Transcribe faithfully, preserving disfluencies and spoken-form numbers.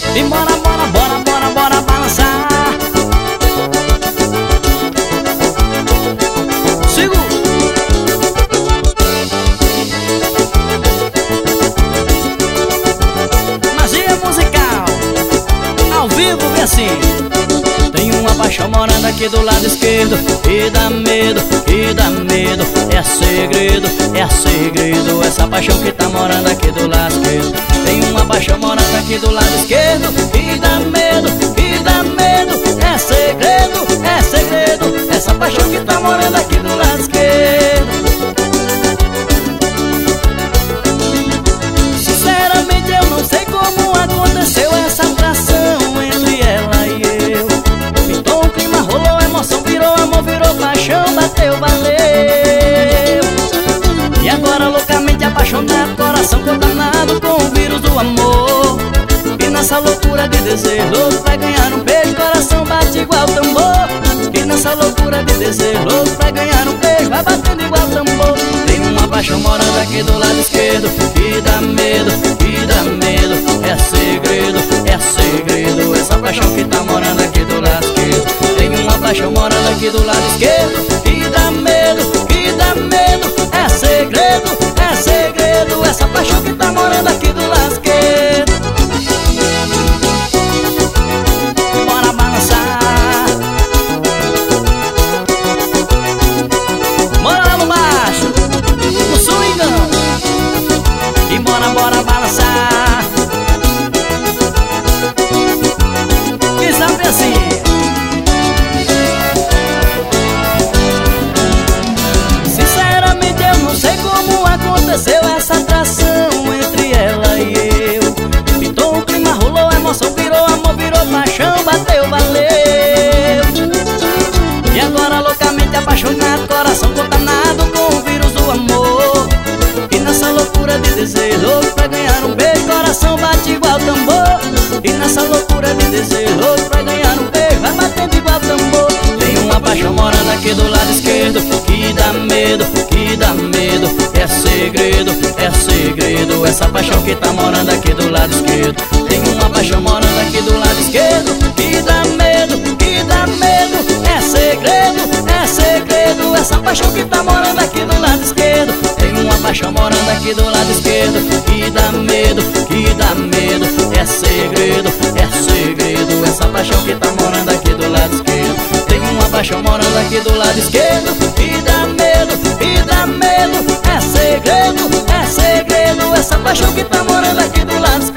E bora, bora, bora, bora, bora balançar. Segura. Magia musical ao vivo, vem assim. Tem uma paixão morando aqui do lado esquerdo, e dá medo, e dá medo. É segredo, é segredo. Essa paixão que tá morando aqui do lado esquerdo. Tem uma paixão morando aqui do lado esquerdo, e dá medo, e dá medo. É segredo, é segredo. Essa paixão que tá morando aqui do lado esquerdo. Sinceramente eu não sei como aconteceu essa atração entre ela e eu. Pintou um clima, rolou emoção, virou amor, virou paixão, bateu, valeu. E agora loucamente apaixonado, coração contaminado com o vírus do amor. E nessa loucura de desejo, louco pra ganhar um beijo, coração bate igual tambor. E nessa loucura de desejo, louco pra ganhar um beijo, vai batendo igual tambor. Tem uma paixão morando aqui do lado esquerdo, que dá medo, que dá medo. É segredo, é segredo. Essa paixão que tá morando aqui do lado esquerdo. Tem uma paixão morando aqui do lado esquerdo, que dá medo, que dá medo. É segredo, é segredo. Essa paixão que tá morando aqui do lado esquerdo. Bora balançar. Bora lá no baixo, no swingão. E bora, bora balançar. Quem sabe assim. Sinceramente eu não sei como aconteceu essa atração entre ela e eu. Pintou um clima, rolou emoção, virou amor, virou paixão, bateu, valeu. E agora loucamente apaixonado, coração contaminado com o vírus do amor. E nessa loucura de desejo, louco pra ganhar um beijo, coração bate igual tambor. E nessa loucura de desejo, louco pra ganhar um beijo, vai batendo igual tambor. Tem uma paixão morando aqui do lado esquerdo, que dá medo, que dá medo. É segredo, é segredo. Essa paixão que tá morando aqui do lado esquerdo. Tem uma paixão morando aqui do lado esquerdo, que dá medo, que dá medo. É segredo, é segredo. Essa paixão que tá morando aqui do lado esquerdo. Tem uma paixão morando aqui do lado esquerdo, que dá medo, que dá medo. É segredo, é segredo. Essa paixão que tá morando aqui do lado esquerdo. Tem uma paixão morando aqui do lado esquerdo, que dá medo, que dá medo. É segredo, é segredo. Essa paixão que tá morando aqui do lado esquerdo.